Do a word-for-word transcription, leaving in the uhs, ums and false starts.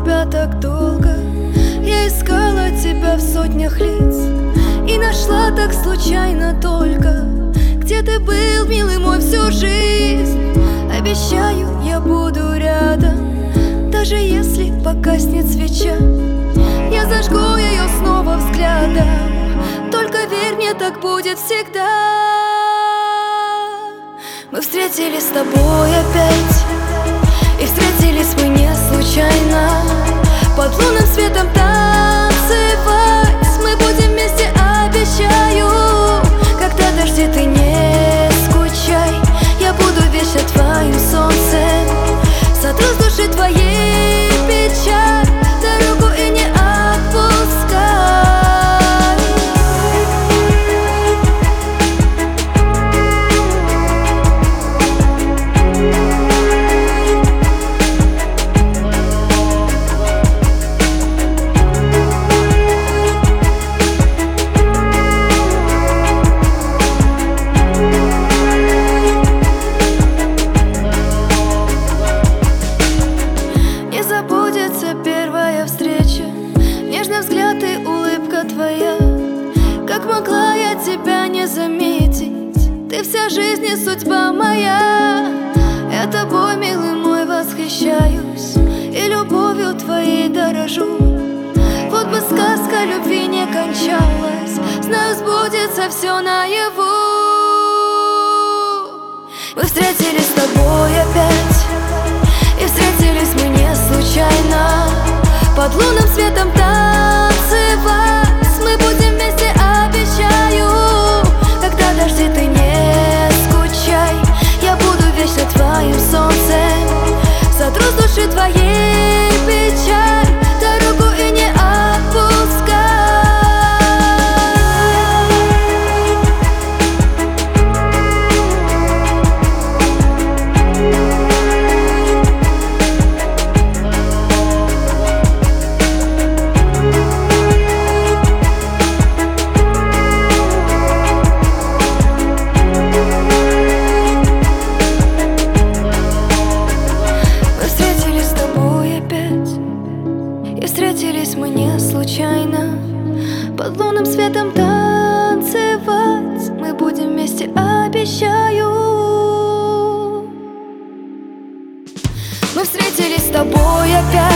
тебя так долго. Я искала тебя в сотнях лиц и нашла так случайно только, где ты был, милый мой, всю жизнь. Обещаю, я буду рядом, даже если погаснет свеча. Я зажгу ее снова взглядом, только верь мне, так будет всегда. Мы встретились с тобой опять, и встретились мы не случайно. Под лунным светом танцевать мы будем вместе, обещаю. Когда дожди, ты не скучай, я буду вечно твоим солнцем. Сотру с души твоей печаль, дорогу и не отпускай. Первая встреча, нежный взгляд и улыбка твоя. Как могла я тебя не заметить? Ты вся жизнь и судьба моя. Я тобой, милый мой, восхищаюсь и любовью твоей дорожу. Вот бы сказка любви не кончалась, знаю, сбудется все наяву. Мы встретились с тобой опять, и встретились мы не случайно. Под лунным светом танцевать мы будем вместе, обещаю. Когда дожди, ты не скучай, я буду вечно твоим солнцем. Сотру с души твоей печаль, дорогу и не отпускай. Встретились мы не случайно. Под лунным светом танцевать мы будем вместе, обещаю. Мы встретились с тобой опять,